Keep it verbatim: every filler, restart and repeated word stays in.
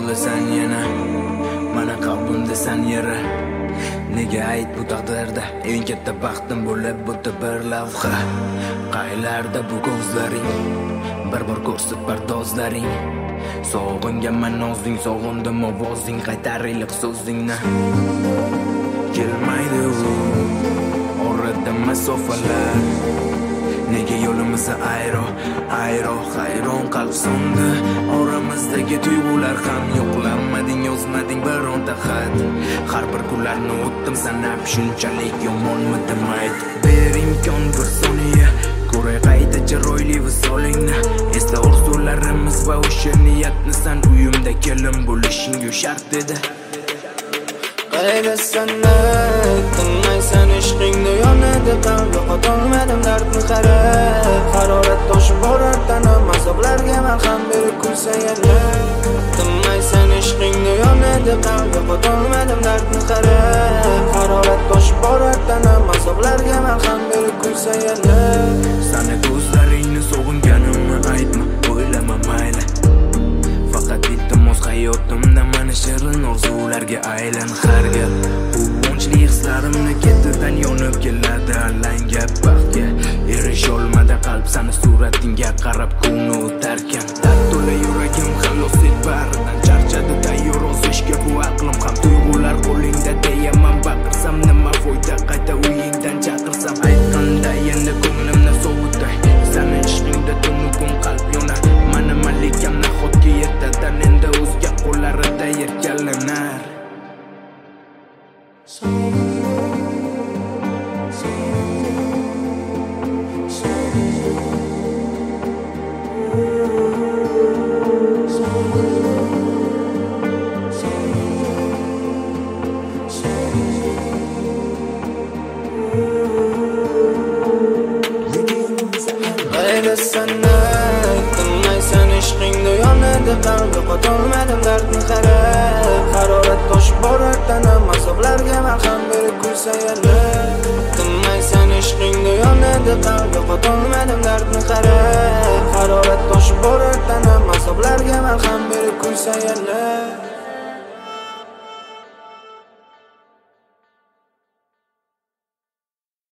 yo'llasan yana mana qalbimda san yara. Nega ayt bu taqdirda eng katta baxtim bo'lib o'tdi bir lavha. Qaylarda bu ko'zlaring, bir bor ko'rsat pardozlaring. Sog'inganman nozing, sog'indim ovozing, qaytar iliq so'zingni. Kelmaydi u orada masofalar. Nega yo'limiz ayro, ayro, hayron qalb so'ndi. Oramizdagi tuyg'ular ham yo'qlanmading, yozmading bironta xat. Har bir kunlarni o'tdim sanab, shunchalik yomonmidim ayt. Ber imkon bir soniya, ko'ray qayta chiroyli visolingni. Esla orzularimiz va o'sha niyatni, san uyimda kelin bo'lishing shart edi. Qaydasan tinmaysan ishqingda yonadi qalbi, qotolmadim dardni qarab. Harorat toshib borar tanam, azoblarga malham berib kulsang yana. Tinmaysan ishqingda yonadi qalbi, qotolmadim dardni qarab. Harorat toshib borar tanam, azoblarga malham berib kulsang yana. Sana ko'zlaringni sog'inganimni aytma, o'ylama mayli. Faqat iltimos hayotimda mana shirin orzularga aylan har gal. Quvonchli hislarimni ketidan yonib keladi alanga baxtga. Erisholmadi qalb sani suratingga qarab kuni o'tarkan. Dard to'la yuragim xalos et baridan charchadi, tayyor o'zishga bu aqlim ham. Tuyg'ular qo'lingda deyaman, baqirsam nima foyda, qayta uyingdan chaqirsam. Aytganda endi ko'nglimni sovutay, sani ishqingda tunu kun qalb yonar. Mana malikam nahotga yetadan endi o'zga qo'llarida erkalanar. Qaydasan tinmaysan ishqingda yonadi qalbi, qotolmadim dardni qarab. Harorat toshib borar tanam, azoblarga malham berib kulsang yana. Tinmaysan ishqingda yonadi qalbi, qotolmadim dardni qarab. Harorat toshib borar tanam, azoblarga malham berib kulsang yana.